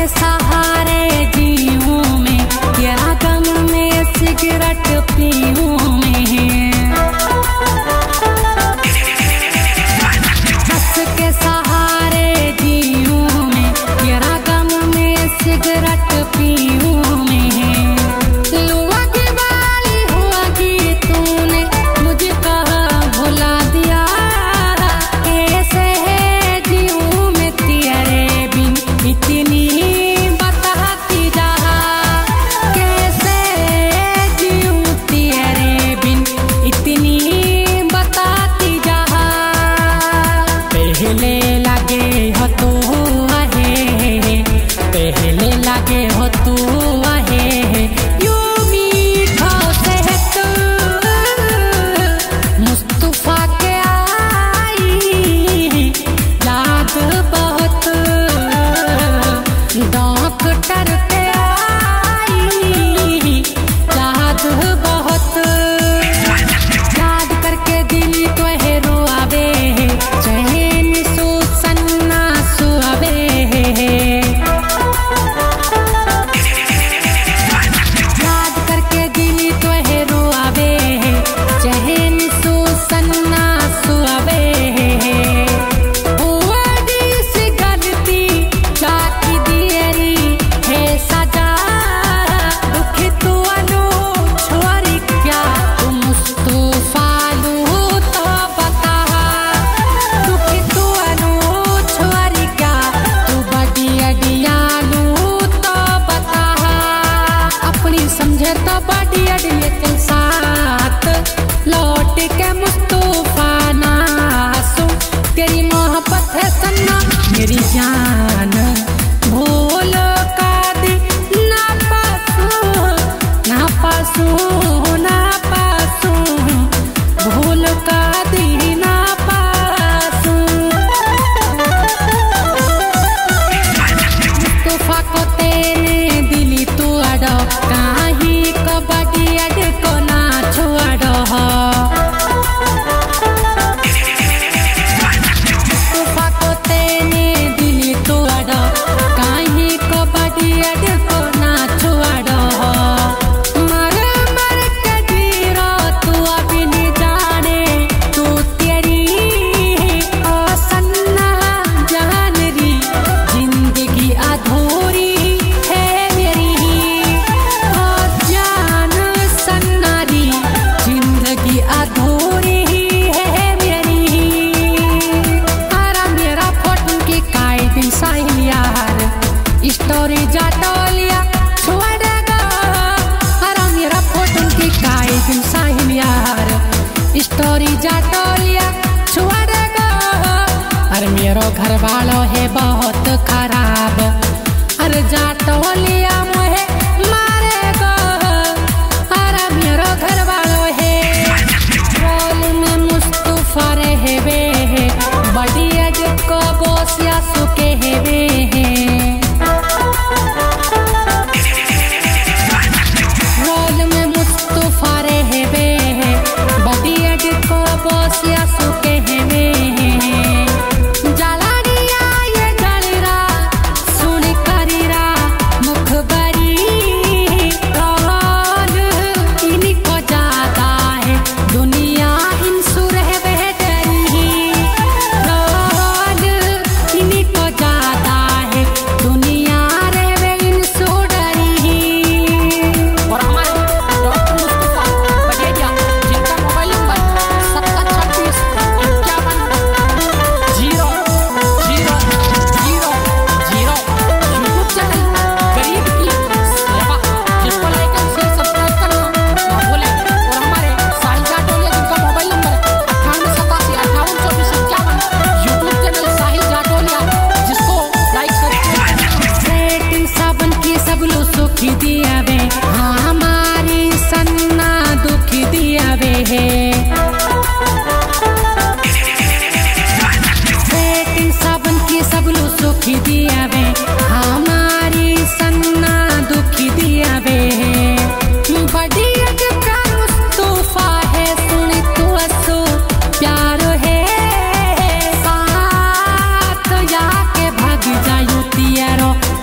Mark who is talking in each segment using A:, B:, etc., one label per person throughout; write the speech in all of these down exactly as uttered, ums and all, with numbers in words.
A: के सहारे जीऊं मैं, तेरा गम में सिगरेट पीऊं मैं। हंस के सहारे जीऊं मैं, तेरा गम में सिगरेट पीऊं मैं। लुआ की बाली हुआ कि तूने मुझे कहा भुला दिया, कैसे है जीऊं मैं तेरे बिन इतनी बताती जा, कैसे जीऊं तेरे बिन इतनी बताती जा। पहले लगे हो तू आहे, पहले लगे हो तू आहे, यूं मीठा सेहत मुस्तफा के आई, याद बहुत डॉक्टर के आई, याद बहुत। याद करके दिल तो है रोआवे, चैन सो सन्ना सुआवे। याद करके दिल तो है रोआवे, चैन सो सन्ना सुआवे। हुआ जिस गलती जाती दियरी है सजा, दुख तू अनु छोरी क्या तू मुस्तफा लू तो बता, दुख तू अनु छोरी क्या तू बड़ी अडिया लू तो बता। अपनी समझे तो बड़ी अडिया के साथ लौट के मुस्तफा नासू, तेरी मोहब्बत है सन्ना मेरी जान, भूल का दी ना पासू ना पासू ना पासू, भूल का दी ना पासू। मुस्तफा को तेरे दिली तू अड़ो, काही कबड्डी अड को ना छोड़ो। मुस्तफा को तेरे दिली तू अड़ो, काही कबड्डी अड को ना छोड़ो। मर मर के जीरो तू अभी नहीं जाने, तू तेरी ओ सन्ना जान री, जिंदगी अधूरी है मेरी ओ जान सन्ना री, जिंदगी अधूरी है मेरी। अरे मेरा फोटो की काई दिन साहिल यार, स्टोरी जाटोलिया छोड़ेगा। अरे मेरा फोटो की काई दिन साहिल यार, स्टोरी जाटोलिया छोड़ेगा। अरे मेरो घर वालों है बहुत खराब, अरे जाटोलिया मुझे मारेगा। अरे मेरो घर वालों है रोल में मुस्तफा रहे वे, बड़ी अड को बोसिया सुके है वे। रोल में मुस्तफा रहे वे, बड़ी अड को बोसिया सुके है वे। जला दिया ये जलरा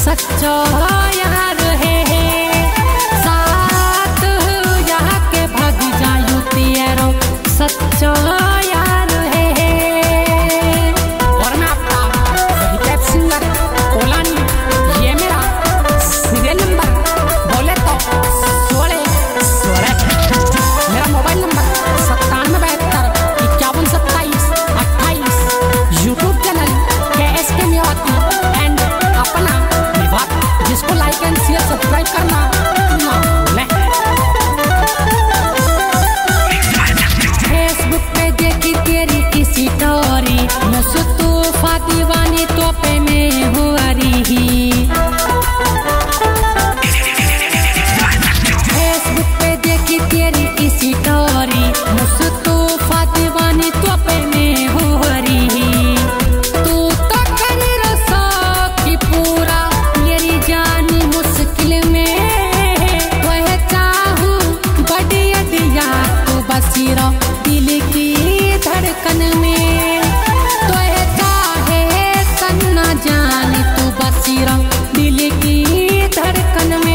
A: सच्चो यार है साथ यहाँ के भाग जायू तेरो सच्चो यार है। और मैं आपका वही कैप सिंगर कोलानी, ये मेरा सीरियल नंबर बोले तो सोलह सोलह, मेरा मोबाइल नंबर सत्तानवे बहत्तर इक्यावन सत्ताईस अट्ठाईस, यूट्यूब चैनल के एस के मेवाती एंड अपना निवात, जिसको लाइक एंड शेयर सब्सक्राइब करना ना भूलें। फेसबुक पे देखी तेरी किसी स्टोरी, मुस्तफा दीवानी तो पे में हुआ रही। फेसबुक पे देखी तेरी किसी स्टोरी, मुस्तफा दीवानी तो पे में हुआ रही। तू तो कर रसा कि पूरा मेरी जानी मुश्किल में, वह चाहूं बड़ी अडिया तो बसीरो दिल की धड़कन में, तो चाहे सन्ना जानी तू बसीरो दिल की धड़कन में।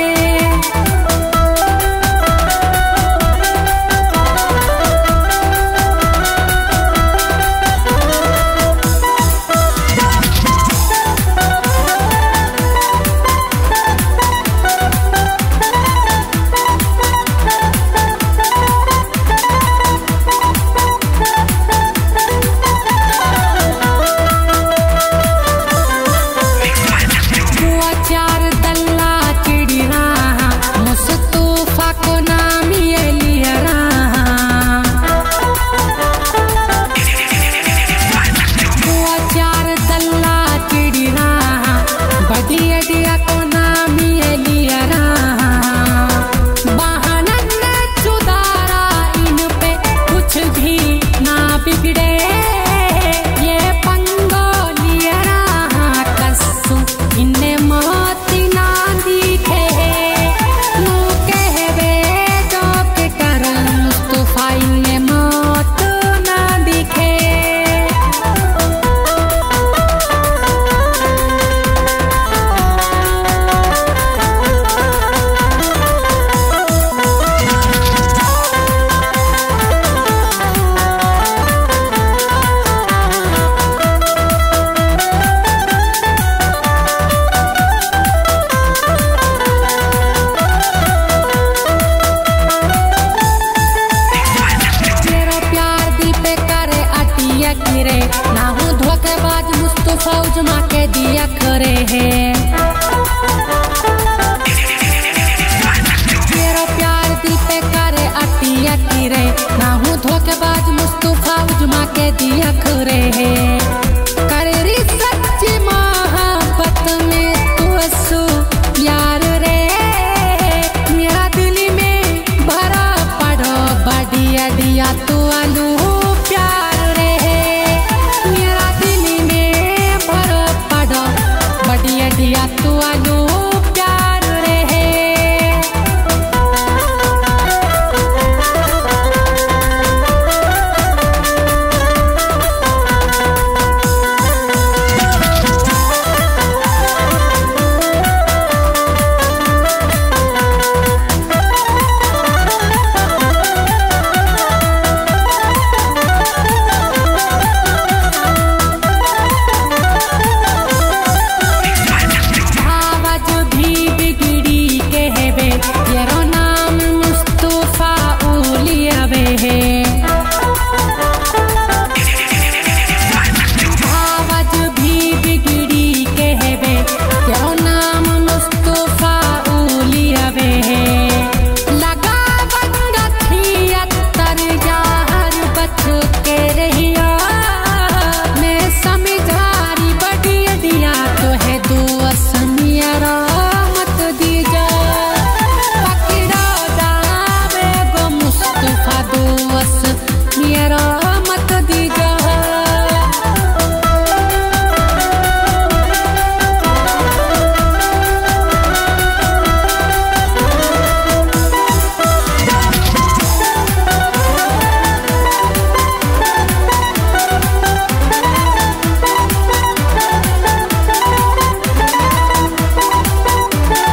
A: ना हूँ धोखेबाज मुस्तफा उजमा के दिया करे है। तेरा प्यार दिल पे करे अटिया किरे, ना हूँ धोखेबाज मुस्तफा उजमा के दिया करे है। करे री सच्ची मोहब्बत में तू असू यार रे, मेरा दिल में भरा पड़ो बढ़िया दिया तू आलू प्यार रे, मेरा दिल में भरो पड़ो बढ़िया दिया तू आलू